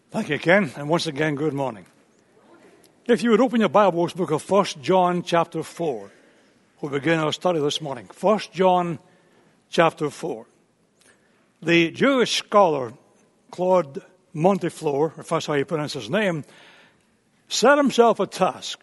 Thank you, Ken, and once again, good morning. If you would open your Bibles, book of 1 John chapter 4. We'll begin our study this morning. 1 John chapter 4. The Jewish scholar, Claude Montefiore, if that's how you pronounce his name, set himself a task.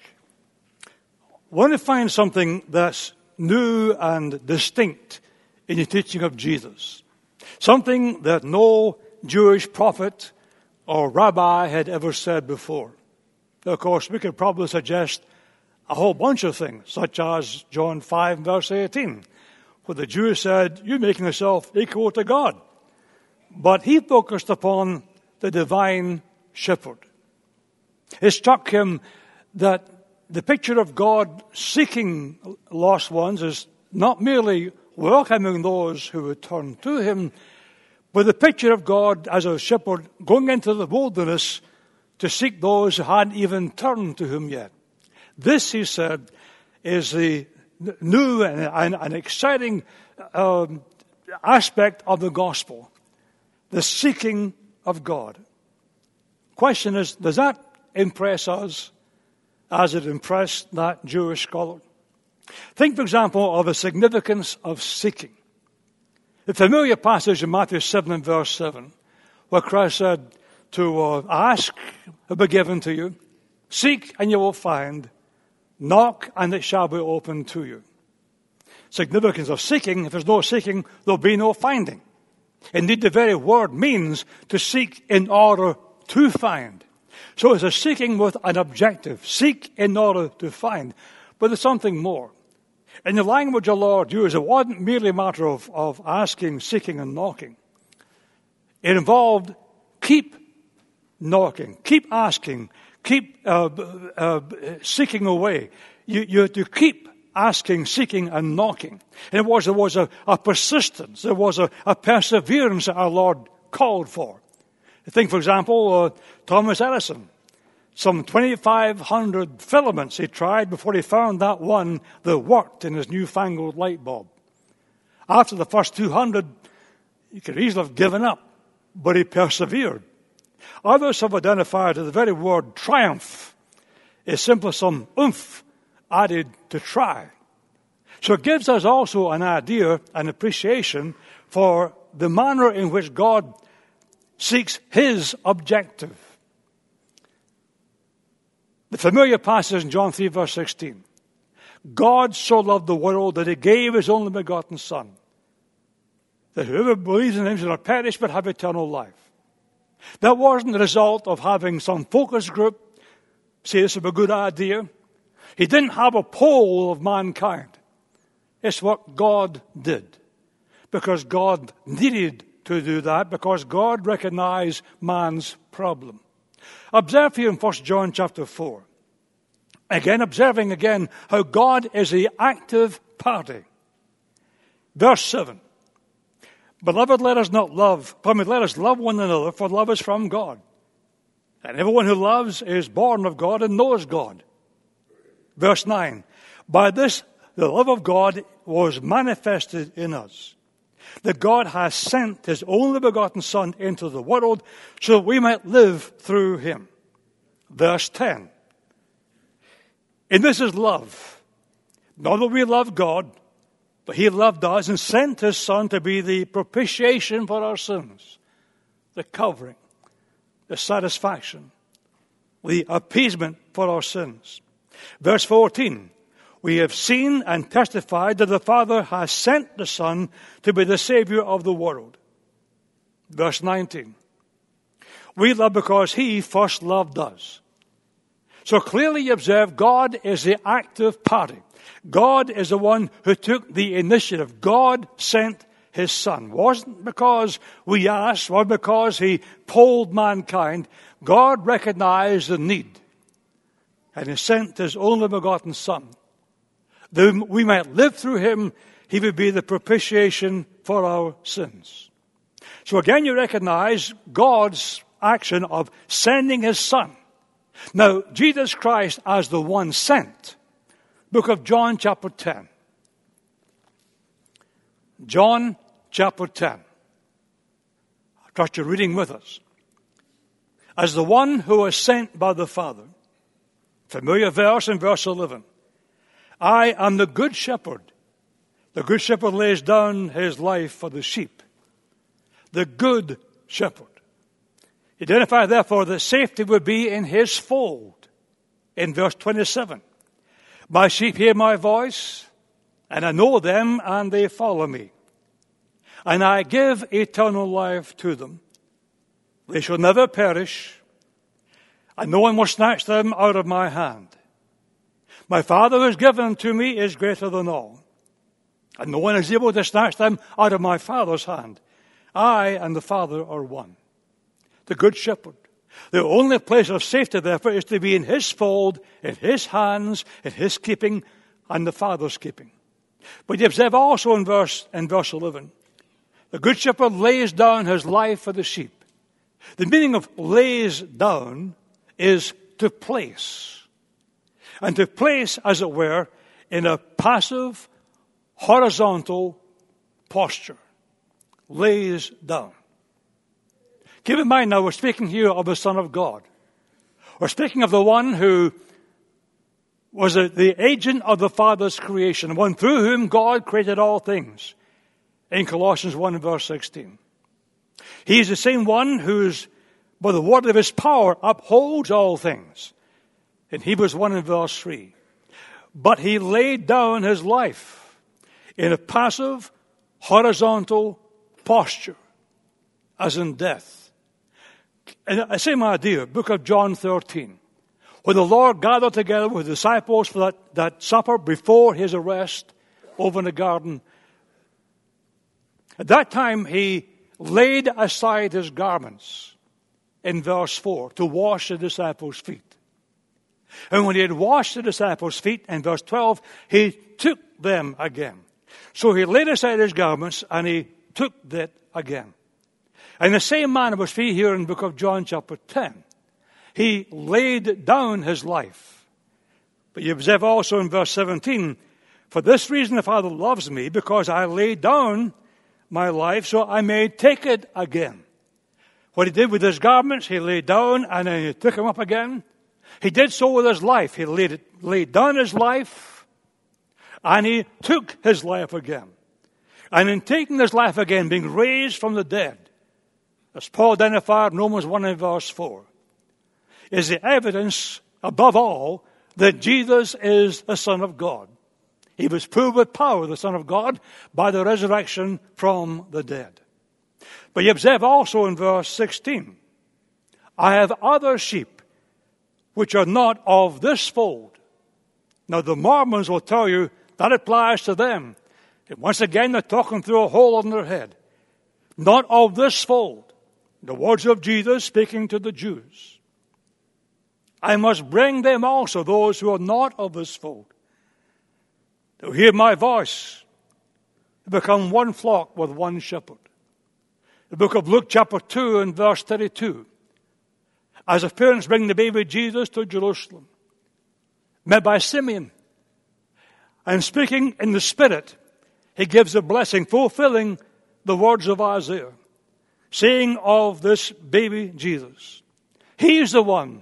Want to find something that's new and distinct in the teaching of Jesus. Something that no Jewish prophet or rabbi had ever said before. Of course, we could probably suggest a whole bunch of things, such as John 5, verse 18, where the Jew said, "You're making yourself equal to God." But he focused upon the divine shepherd. It struck him that the picture of God seeking lost ones is not merely welcoming those who would turn to him, but the picture of God as a shepherd going into the wilderness to seek those who hadn't even turned to him yet. This, he said, is the new and exciting aspect of the gospel, the seeking of God. Question is, does that impress us as it impressed that Jewish scholar? Think, for example, of the significance of seeking. The familiar passage in Matthew 7 and verse 7, where Christ said to ask, it will be given to you. Seek and you will find. Knock and it shall be opened to you. Significance of seeking, if there's no seeking, there'll be no finding. Indeed, the very word means to seek in order to find. So it's a seeking with an objective. Seek in order to find. But there's something more. In the language of the Lord used, it wasn't merely a matter of asking, seeking, and knocking. It involved keep knocking, keep asking, keep seeking away. You had to keep asking, seeking, and knocking. And there was a persistence, there was a perseverance that our Lord called for. Think, for example, Thomas Edison. Some 2,500 filaments he tried before he found that one that worked in his newfangled light bulb. After the first 200, he could easily have given up, but he persevered. Others have identified that the very word triumph is simply some oomph added to try. So it gives us also an idea, an appreciation for the manner in which God seeks his objective. The familiar passage in John 3, verse 16. God so loved the world that he gave his only begotten Son, that whoever believes in him shall not perish but have eternal life. That wasn't the result of having some focus group say this is a good idea. He didn't have a poll of mankind. It's what God did. Because God needed to do that, because God recognized man's problem. Observe here in 1 John chapter 4. Observing how God is the active party. Verse 7. Beloved, let us love one another, for love is from God. And everyone who loves is born of God and knows God. Verse 9. By this, the love of God was manifested in us, that God has sent his only begotten Son into the world so that we might live through him. Verse 10. And this is love. Not that we love God, but he loved us and sent his Son to be the propitiation for our sins, the covering, the satisfaction, the appeasement for our sins. Verse 14. We have seen and testified that the Father has sent the Son to be the Savior of the world. Verse 19. We love because he first loved us. So clearly you observe God is the active party. God is the one who took the initiative. God sent his Son. Wasn't because we asked, or because he polled mankind. God recognized the need. And he sent his only begotten Son. That we might live through him, he would be the propitiation for our sins. So again you recognize God's action of sending his Son. Now, Jesus Christ as the one sent. Book of John chapter 10. John chapter 10. I trust you're reading with us. as the one who was sent by the Father. Familiar verse in verse 11. I am the good shepherd. The good shepherd lays down his life for the sheep. The good shepherd. Identify, therefore, that safety would be in his fold. In verse 27. My sheep hear my voice, and I know them, and they follow me. And I give eternal life to them. They shall never perish, and no one will snatch them out of my hand. My Father who has given them to me is greater than all, and no one is able to snatch them out of my Father's hand. I and the Father are one. The good shepherd. The only place of safety, therefore, is to be in his fold, in his hands, in his keeping, and the Father's keeping. But you observe also in verse 11, the good shepherd lays down his life for the sheep. The meaning of lays down is to place. And to place, as it were, in a passive, horizontal posture. Lays down. Keep in mind now, we're speaking here of the Son of God. We're speaking of the one who was the agent of the Father's creation, one through whom God created all things. In Colossians 1 and verse 16. He is the same one who's, by the word of his power, upholds all things. In Hebrews 1 and verse 3. But he laid down his life in a passive, horizontal posture, as in death. And the same idea, book of John 13. When the Lord gathered together with the disciples for that supper before his arrest over in the garden. At that time, he laid aside his garments, in verse 4, to wash the disciples' feet. And when he had washed the disciples' feet, in verse 12, he took them again. So he laid aside his garments, and he took that again. In the same manner was we here in the book of John chapter 10. He laid down his life. But you observe also in verse 17, for this reason the Father loves me, because I laid down my life, so I may take it again. What he did with his garments, he laid down and then he took them up again. He did so with his life. He laid down his life and he took his life again. And in taking his life again, being raised from the dead, as Paul identified in Romans 1 and verse 4, is the evidence, above all, that Jesus is the Son of God. He was proved with power, the Son of God, by the resurrection from the dead. But you observe also in verse 16, I have other sheep which are not of this fold. Now the Mormons will tell you that applies to them. And once again, they're talking through a hole in their head. Not of this fold. The words of Jesus speaking to the Jews. I must bring them also, those who are not of this fold, to hear my voice, to become one flock with one shepherd. The book of Luke chapter 2 and verse 32. As the parents bring the baby Jesus to Jerusalem, met by Simeon, and speaking in the Spirit, he gives a blessing, fulfilling the words of Isaiah, saying of this baby Jesus, he is the one,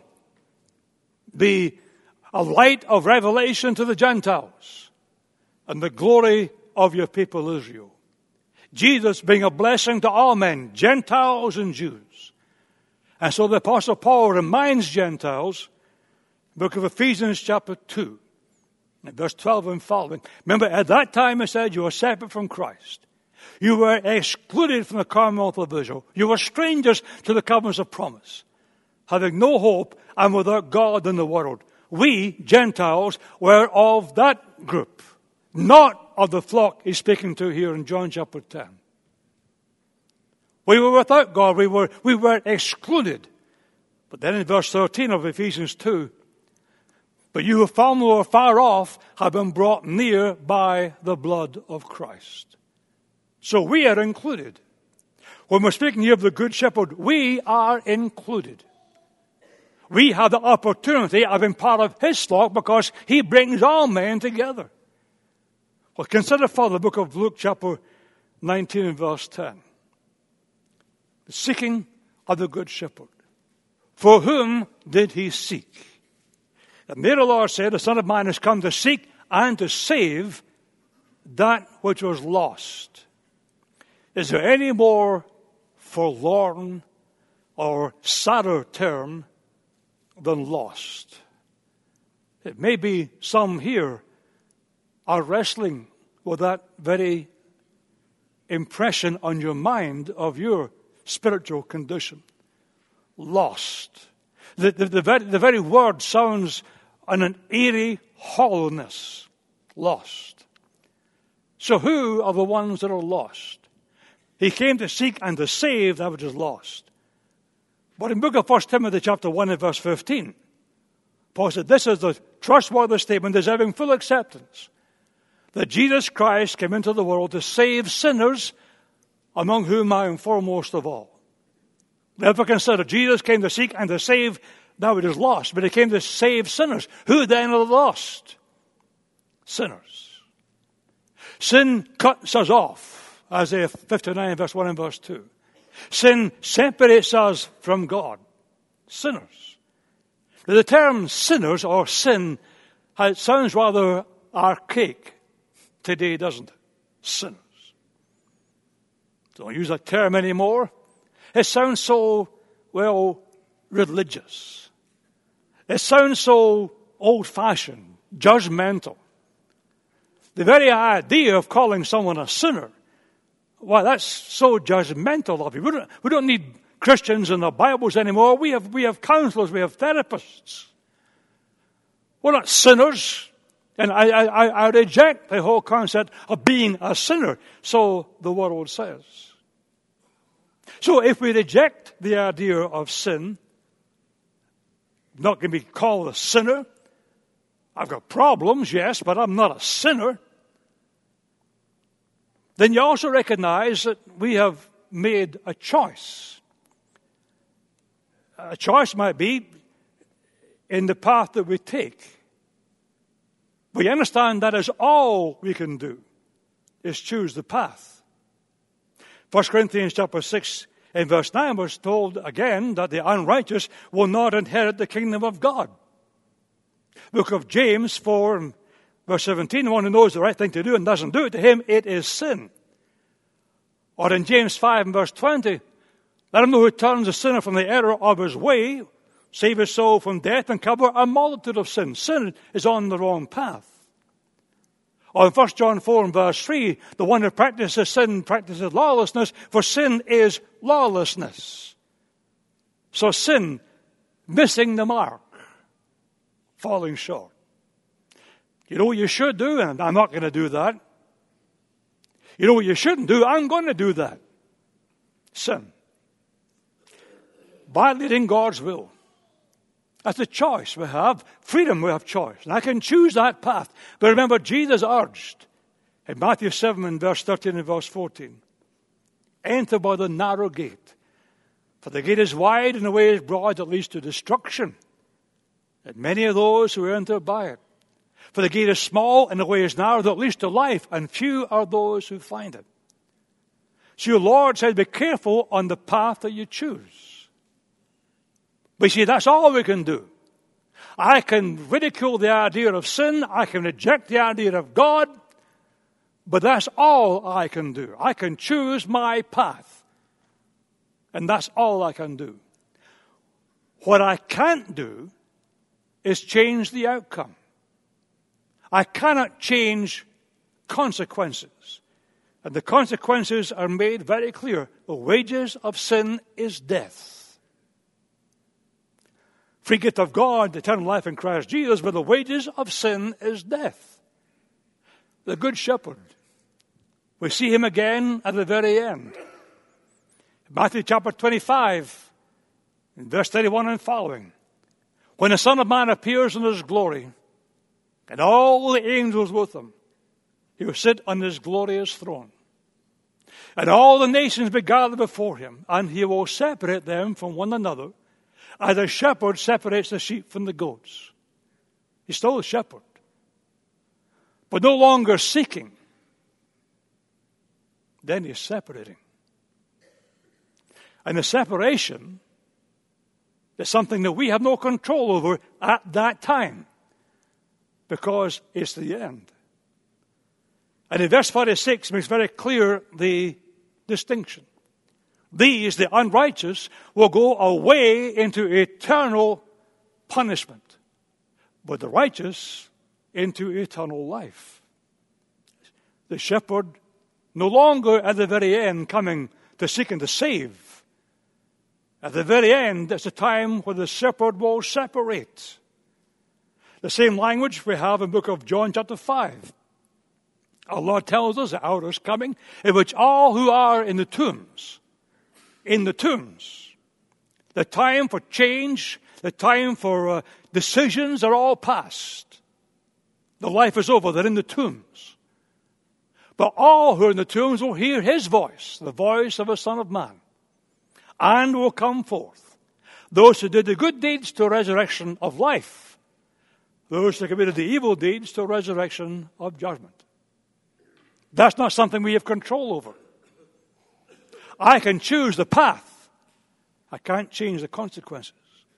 be a light of revelation to the Gentiles, and the glory of your people Israel. Jesus being a blessing to all men, Gentiles and Jews. And so the Apostle Paul reminds Gentiles, book of Ephesians chapter 2, verse 12 and following. Remember, at that time I said you were separate from Christ. You were excluded from the commonwealth of Israel. You were strangers to the covenants of promise, having no hope and without God in the world. We, Gentiles, were of that group. Not of the flock he's speaking to here in John chapter 10. We were without God. We were excluded. But then in verse 13 of Ephesians 2, but you who formerly were far off have been brought near by the blood of Christ. So we are included. When we're speaking here of the Good Shepherd, we are included. We have the opportunity of being part of his flock because he brings all men together. Well, consider further the book of Luke chapter 19 and verse 10. The seeking of the Good Shepherd. For whom did he seek? And there the Lord said, the Son of Man has come to seek and to save that which was lost. Is there any more forlorn or sadder term than lost? It may be some here are wrestling with that very impression on your mind of your spiritual condition. Lost. The very word sounds on an eerie hollowness. Lost. So who are the ones that are lost? He came to seek and to save that which is lost. But in the book of 1 Timothy chapter 1 and verse 15, Paul said, this is the trustworthy statement deserving full acceptance, that Jesus Christ came into the world to save sinners, among whom I am foremost of all. Therefore consider, Jesus came to seek and to save that which is lost, but he came to save sinners. Who then are lost? Sinners. Sin cuts us off, Isaiah 59 verse 1 and verse 2. Sin separates us from God. Sinners. The term sinners or sin sounds rather archaic today, doesn't it? Sinners. Don't use that term anymore. It sounds so, religious. It sounds so old-fashioned, judgmental. The very idea of calling someone a sinner, that's so judgmental of you. We don't need Christians in the Bibles anymore. We have counselors, we have therapists. We're not sinners. And I reject the whole concept of being a sinner, so the world says. So if we reject the idea of sin, not going to be called a sinner. I've got problems, yes, but I'm not a sinner. Then you also recognize that we have made a choice. A choice might be in the path that we take. We understand that is all we can do, is choose the path. 1 Corinthians chapter 6 and verse 9 was told again that the unrighteous will not inherit the kingdom of God. Book of James 4 and verse 17, the one who knows the right thing to do and doesn't do it, to him it is sin. Or in James 5 and verse 20, let him know who turns the sinner from the error of his way, save his soul from death and cover a multitude of sins. Sin is on the wrong path. Or in 1 John 4 and verse 3, the one who practices sin practices lawlessness, for sin is lawlessness. So sin, missing the mark, falling short. You know what you should do, and I'm not going to do that. You know what you shouldn't do, I'm going to do that. Sin. Violating God's will. That's a choice we have. Freedom, we have choice. And I can choose that path. But remember, Jesus urged in Matthew 7 and verse 13 and verse 14, enter by the narrow gate. For the gate is wide and the way is broad that leads to destruction. And many are those who enter by it. For the gate is small and the way is narrow that leads to life, and few are those who find it. So your Lord said, be careful on the path that you choose. But you see, that's all we can do. I can ridicule the idea of sin. I can reject the idea of God. But that's all I can do. I can choose my path. And that's all I can do. What I can't do is change the outcome. I cannot change consequences. And the consequences are made very clear. The wages of sin is death. Free gift of God, eternal life in Christ Jesus, but the wages of sin is death. The Good Shepherd. We see him again at the very end. Matthew chapter 25, in verse 31 and following. When the Son of Man appears in his glory, and all the angels with him, he will sit on his glorious throne. And all the nations be gathered before him, and he will separate them from one another, as a shepherd separates the sheep from the goats. He's still a shepherd, but no longer seeking. Then he's separating. And the separation It's something that we have no control over at that time, because it's the end. And in verse 46 makes very clear the distinction. These, the unrighteous, will go away into eternal punishment, but the righteous into eternal life. The shepherd no longer at the very end coming to seek and to save. At the very end, it's a time where the shepherd will separate. The same language we have in the book of John chapter 5. Our Lord tells us the hour is coming in which all who are in the tombs, the time for change, the time for decisions are all past. The life is over. They're in the tombs. But all who are in the tombs will hear his voice, the voice of a Son of Man, and will come forth. Those who did the good deeds to a resurrection of life. Those who committed the evil deeds to a resurrection of judgment. That's not something we have control over. I can choose the path. I can't change the consequences.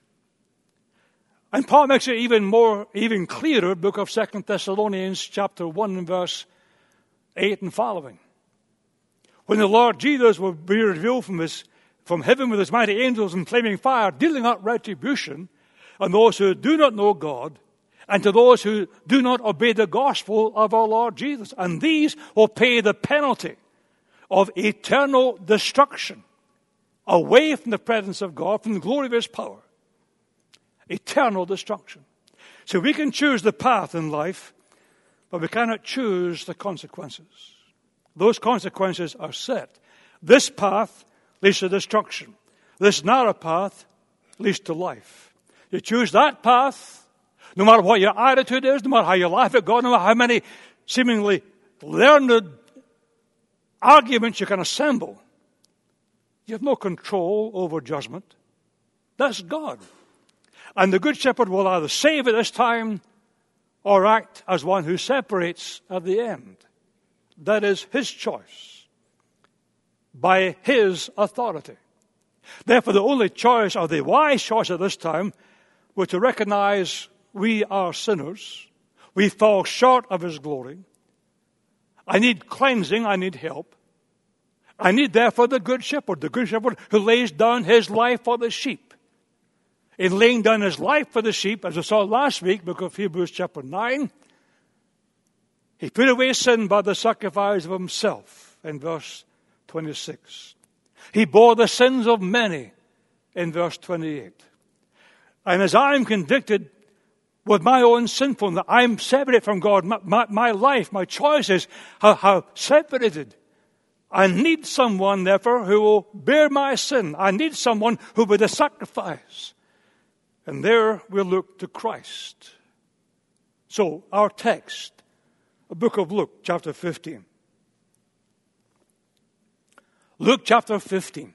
And Paul makes it even clearer, book of 2 Thessalonians chapter 1 and verse 8 and following. When the Lord Jesus will be revealed from heaven with his mighty angels in flaming fire, dealing out retribution on those who do not know God, and to those who do not obey the gospel of our Lord Jesus. And these will pay the penalty of eternal destruction, away from the presence of God, from the glory of his power. Eternal destruction. So we can choose the path in life, but we cannot choose the consequences. Those consequences are set. This path leads to destruction. This narrow path leads to life. You choose that path, no matter what your attitude is, no matter how you laugh at God, no matter how many seemingly learned arguments you can assemble. You have no control over judgment. That's God. And the Good Shepherd will either save at this time or act as one who separates at the end. That is his choice, by his authority. Therefore, the only choice, or the wise choice at this time, was to recognize we are sinners. We fall short of his glory. I need cleansing. I need help. I need, therefore, the Good Shepherd who lays down his life for the sheep. In laying down his life for the sheep, as we saw last week, book of Hebrews chapter 9, he put away sin by the sacrifice of himself, in verse 26. He bore the sins of many, in verse 28. And as I am convicted with my own sinfulness, I'm separated from God. My life, my choices are separated. I need someone, therefore, who will bear my sin. I need someone who will be the sacrifice. And there we'll look to Christ. So, our text, the book of Luke, chapter 15. Luke chapter 15.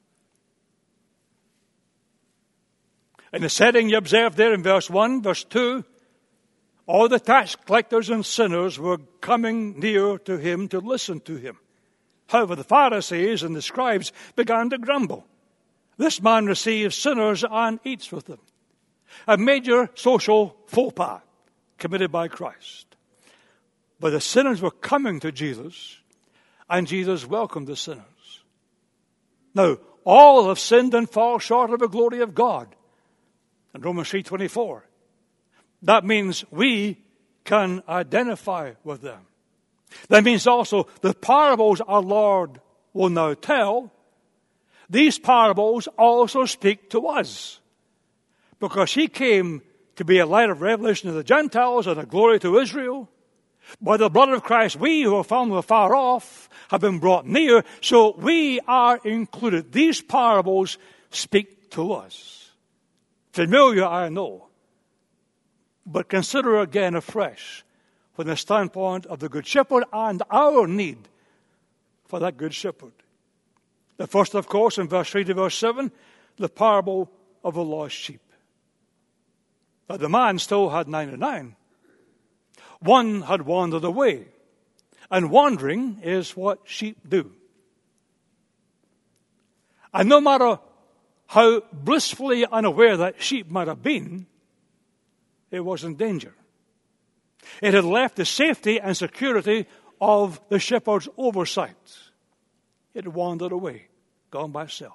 In the setting you observe there in verse 1, verse 2, all the tax collectors and sinners were coming near to him to listen to him. However, the Pharisees and the scribes began to grumble. This man receives sinners and eats with them. A major social faux pas committed by Christ. But the sinners were coming to Jesus, and Jesus welcomed the sinners. Now, all have sinned and fall short of the glory of God. In Romans 3:24. That means we can identify with them. That means also the parables our Lord will now tell, these parables also speak to us. Because he came to be a light of revelation to the Gentiles and a glory to Israel. By the blood of Christ, we who are found afar off have been brought near, so we are included. These parables speak to us. Familiar, I know. But consider again afresh from the standpoint of the Good Shepherd and our need for that Good Shepherd. The first, of course, in verse 3 to verse 7, the parable of the lost sheep. But the man still had 99. One had wandered away. And wandering is what sheep do. And no matter how blissfully unaware that sheep might have been, it was in danger. It had left the safety and security of the shepherd's oversight. It had wandered away, gone by itself.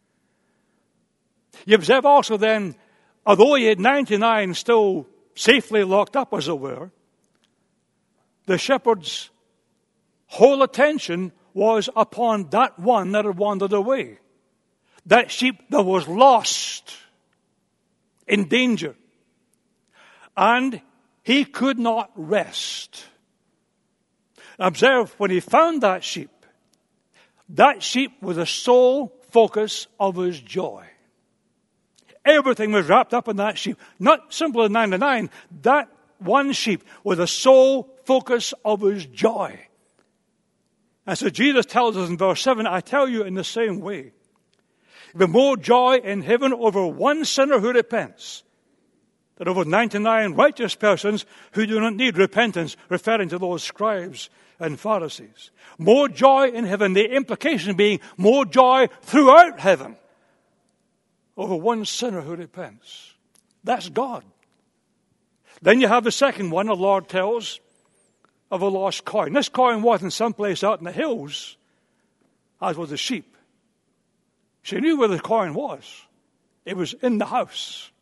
You observe also then, although he had 99 still safely locked up, as it were, the shepherd's whole attention was upon that one that had wandered away. That sheep that was lost, in danger. And he could not rest. Observe, when he found that sheep was the sole focus of his joy. Everything was wrapped up in that sheep. Not simply 99. That one sheep was the sole focus of his joy. And so Jesus tells us in verse 7, I tell you in the same way, the more joy in heaven over one sinner who repents than over 99 righteous persons who do not need repentance, referring to those scribes and Pharisees. More joy in heaven, the implication being more joy throughout heaven over one sinner who repents. That's God. Then you have the second one, the Lord tells, of a lost coin. This coin wasn't someplace out in the hills, as was the sheep. She knew where the coin was. It was in the house.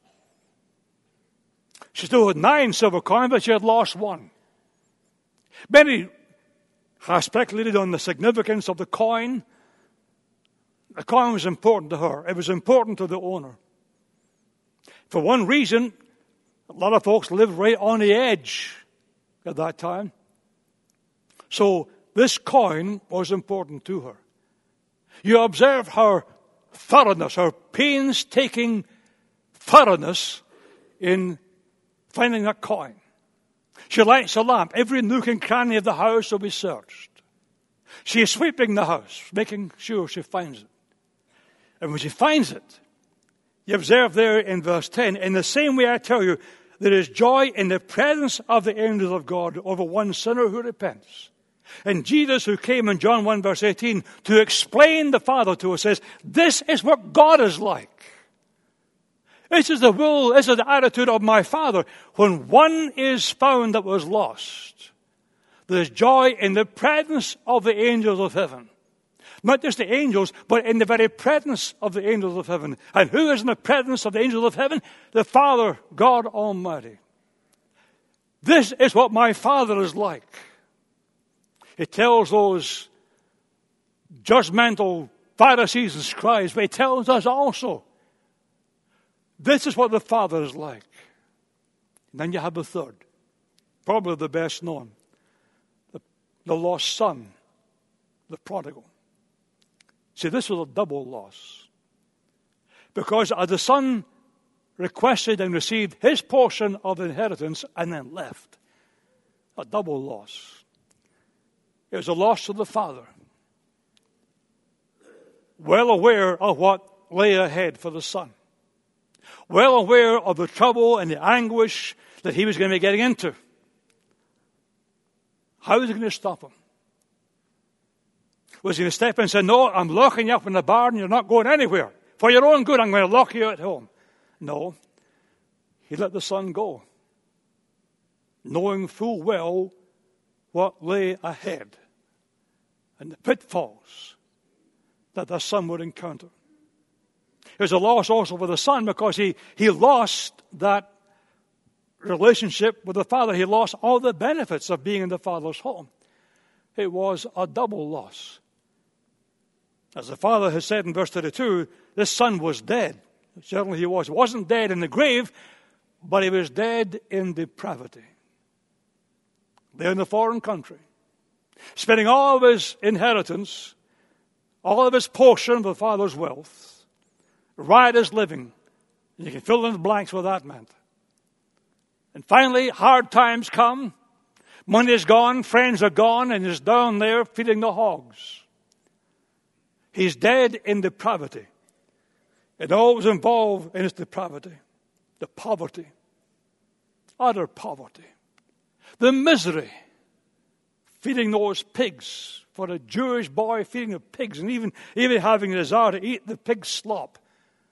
She still had 9 silver coins, but she had lost one. Many have speculated on the significance of the coin. The coin was important to her. It was important to the owner. For one reason, a lot of folks lived right on the edge at that time. So this coin was important to her. You observe her thoroughness, her painstaking thoroughness in finding that coin. She lights a lamp. Every nook and cranny of the house will be searched. She is sweeping the house, making sure she finds it. And when she finds it, you observe there in verse 10, in the same way I tell you, there is joy in the presence of the angels of God over one sinner who repents. And Jesus, who came in John 1 verse 18 to explain the Father to us, says, this is what God is like. This is the will, this is the attitude of my Father. When one is found that was lost, there's joy in the presence of the angels of heaven. Not just the angels, but in the very presence of the angels of heaven. And who is in the presence of the angels of heaven? The Father, God Almighty. This is what my Father is like. It tells those judgmental Pharisees and scribes, but it tells us also, this is what the Father is like. And then you have the third, probably the best known, the lost son, the prodigal. See, this was a double loss. Because as the son requested and received his portion of inheritance and then left, a double loss. It was a loss to the father, well aware of what lay ahead for the son, well aware of the trouble and the anguish that he was going to be getting into. How was he going to stop him? Was he going to step in and say, no, I'm locking you up in the barn, you're not going anywhere. For your own good, I'm going to lock you at home. No, he let the son go, knowing full well what lay ahead and the pitfalls that the son would encounter. It was a loss also for the son because he lost that relationship with the father. He lost all the benefits of being in the father's home. It was a double loss. As the father has said in verse 32, this son was dead. Certainly he was. He wasn't dead in the grave, but he was dead in depravity. There in the foreign country, spending all of his inheritance, all of his portion of the father's wealth, riotous living. And you can fill in the blanks what that meant. And finally, hard times come. Money is gone, friends are gone, and he's down there feeding the hogs. He's dead in depravity. It always involved in his depravity, the poverty, utter poverty, the misery, feeding those pigs, for a Jewish boy feeding the pigs, and even having a desire to eat the pig slop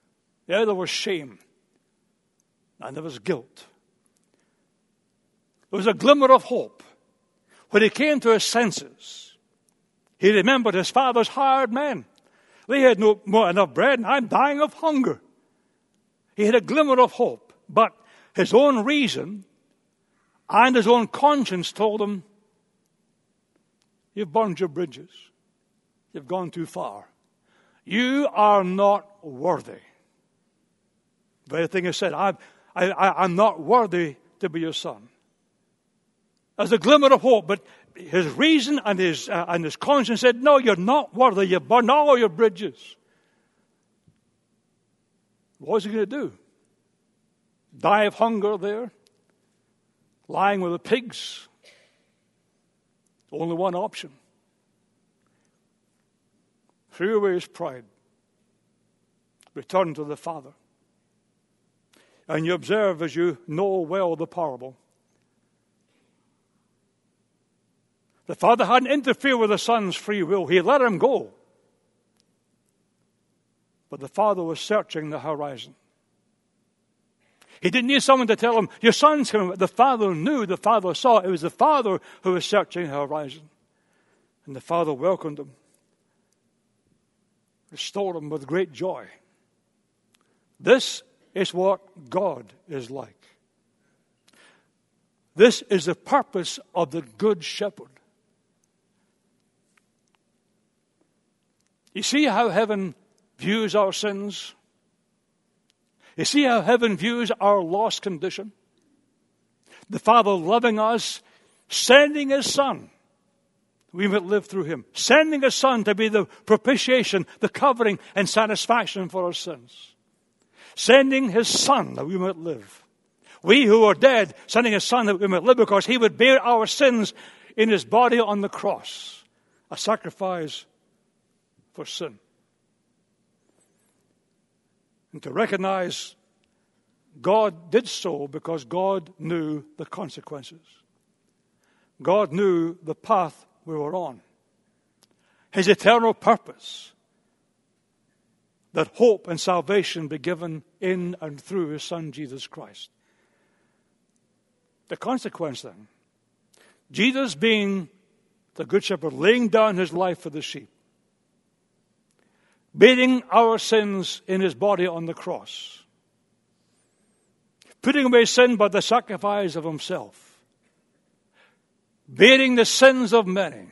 Yeah, there was shame. And there was guilt. There was a glimmer of hope. When he came to his senses, he remembered his father's hired men. They had no more enough bread, and I'm dying of hunger. He had a glimmer of hope, but his own reason and his own conscience told him, you've burned your bridges. You've gone too far. You are not worthy. The very thing he said, I'm not worthy to be your son. There's a glimmer of hope, but his reason and his conscience said, no, you're not worthy. You've burned all your bridges. What was he going to do? Die of hunger there? Lying with the pigs? Only one option. Threw away his pride. Returned to the Father. And you observe, as you know well the parable, the Father hadn't interfered with the Son's free will. He let him go. But the Father was searching the horizon. He didn't need someone to tell him, your son's coming. The Father knew, the Father saw. It was the Father who was searching the horizon. And the Father welcomed him. Restored him with great joy. This is what God is like. This is the purpose of the Good Shepherd. You see how heaven views our sins? You see how heaven views our lost condition? The Father loving us, sending His Son, we might live through Him. Sending His Son to be the propitiation, the covering and satisfaction for our sins. Sending His Son that we might live. We who are dead, sending His Son that we might live, because He would bear our sins in His body on the cross. A sacrifice for sin. And to recognize God did so because God knew the consequences. God knew the path we were on. His eternal purpose, that hope and salvation be given in and through His Son Jesus Christ. The consequence then, Jesus being the Good Shepherd, laying down His life for the sheep, bearing our sins in His body on the cross, putting away sin by the sacrifice of Himself, bearing the sins of many.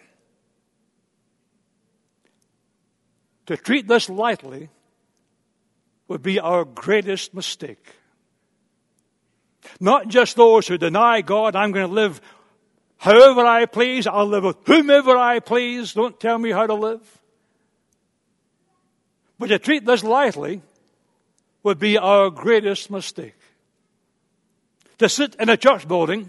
To treat this lightly would be our greatest mistake. Not just those who deny God, I'm going to live however I please, I'll live with whomever I please, don't tell me how to live. But to treat this lightly would be our greatest mistake. To sit in a church building,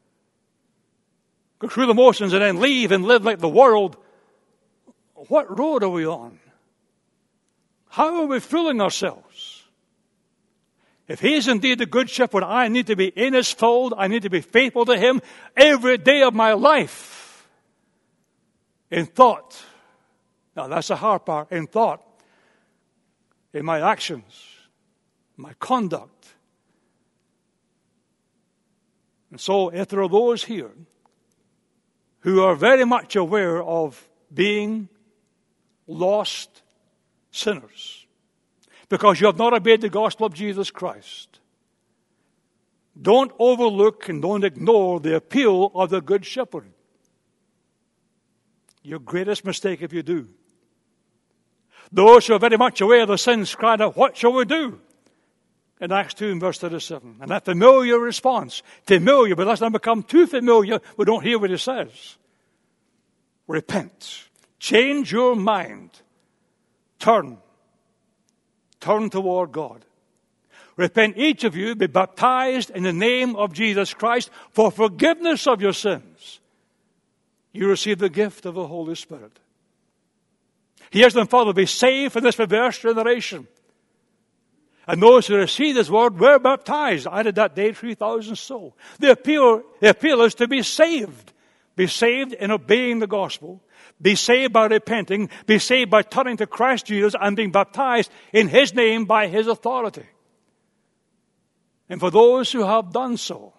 go through the motions and then leave and live like the world. What road are we on? How are we fooling ourselves? If He is indeed the Good Shepherd, I need to be in His fold. I need to be faithful to Him every day of my life. In thought. Now that's the hard part. In thought. In my actions. My conduct. And so if there are those here who are very much aware of being lost sinners because you have not obeyed the gospel of Jesus Christ, don't overlook and don't ignore the appeal of the Good Shepherd. Your greatest mistake if you do. Those who are very much aware of their sins cried out, what shall we do? In Acts 2 and verse 37. And that familiar response, familiar, but let's not become too familiar, we don't hear what He says. Repent. Change your mind. Turn toward God. Repent, each of you, be baptized in the name of Jesus Christ for forgiveness of your sins. You receive the gift of the Holy Spirit. Here's them, Father, be saved from this perverse generation. And those who received His word were baptized. I did that day 3,000 souls. The appeal is to be saved. Be saved in obeying the gospel. Be saved by repenting. Be saved by turning to Christ Jesus and being baptized in His name by His authority. And for those who have done so,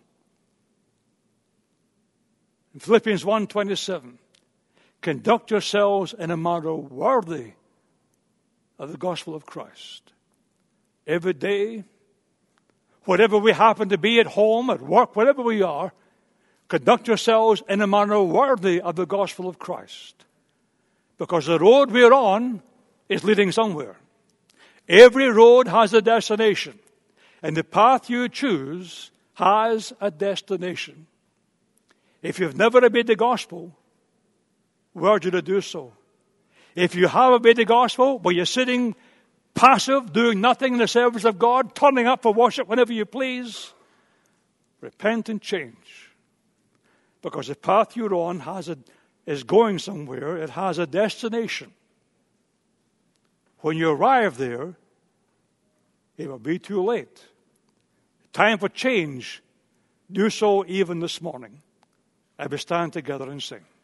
in Philippians 1:27, conduct yourselves in a manner worthy of the gospel of Christ. Every day, whatever we happen to be, at home, at work, wherever we are, conduct yourselves in a manner worthy of the gospel of Christ. Because the road we're on is leading somewhere. Every road has a destination. And the path you choose has a destination. If you've never obeyed the gospel, we urge you to do so. If you have obeyed the gospel, but you're sitting passive, doing nothing in the service of God, turning up for worship whenever you please, repent and change. Because the path you're on is going somewhere. It has a destination. When you arrive there, it will be too late. Time for change. Do so even this morning. I will stand together and sing.